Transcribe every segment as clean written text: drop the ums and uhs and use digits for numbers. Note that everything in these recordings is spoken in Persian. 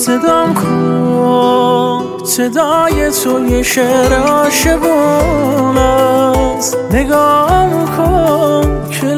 صدام کن، صدای تو یه شعر عاشقون است. نگام کن که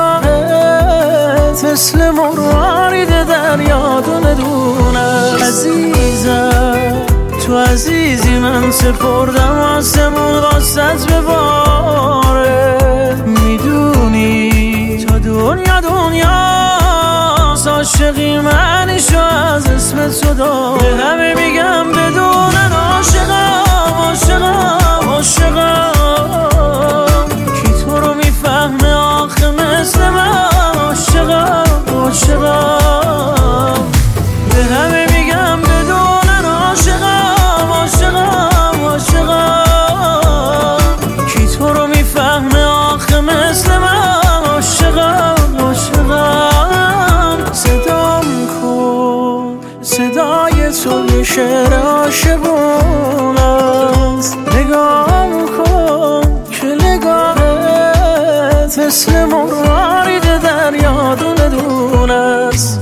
نگاهت مثل مروارید دریا دونه دونه. عزیزم تو عزیزی، من سپردم آسمون واسط بباره. میدونی تا دنیا دنیاست، عاشقی منیشو از اسم تو دار. به همه میگم بدونن عاشقم عاشقم عاشقم، کی تو رو میفهمه آخه مثل من؟ عاشقم عاشقم، به همه میگم بدونن عاشقم عاشقم عاشقم، کی تو رو میفهمه آخه مثل من؟ عاشقم عاشقم. صدام کن، صدای تو یه شعر عاشقون است. نگام کن که نگاهت مثل مروارید دریا دونه دونه است.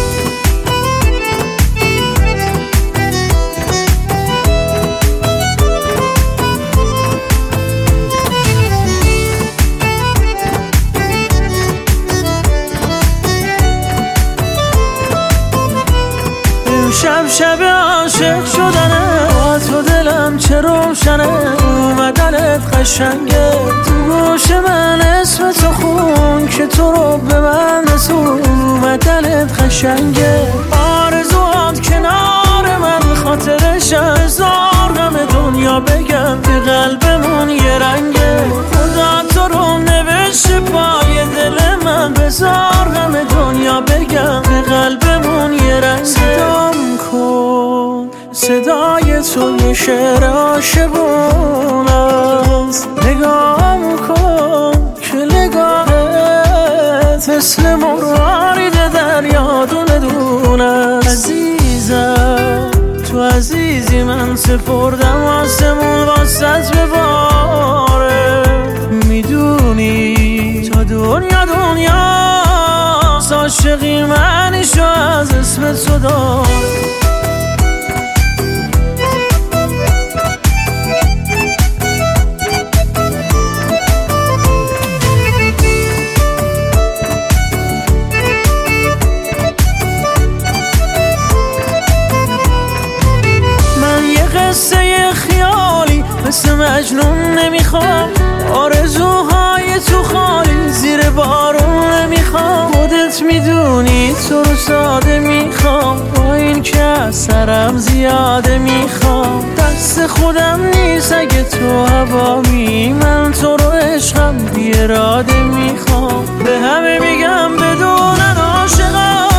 شب شب عاشق شدنه، با تو دلم چه روشنه. اومدنت قشنگه، تو گوش من اسم تو خون که تو رو به من رسون. اومدنت قشنگه، آرزوات کنار من خاطرش هزار غم دنیا بگم. به قلبمون یه رنگه، خدا تو رو نوشته پای دل من. بزار غم دنیا بگم، به قلبمون یه رنگه. صدام کن، صدای تو یه شعر عاشقون است. نگام کن که نگاهت مثل مروارید دریا دونه دونه. عزیزم تو عزیزی، من سپردم آسمون واسط بباره. میدونی تا دنیا دنیاست، عاشقی منیشو از اسم تو دار. قصه خیالی مثل مجنون نمیخوام، آرزوهای تو خالی زیر بارون نمیخوام. خودت میدونی تو رو ساده میخوام، با این که اثرم زیاده میخوام. دست خودم نیست اگه تو هوامی، من تو رو عشقم بی اراده میخوام. به همه میگم بدونن عاشقم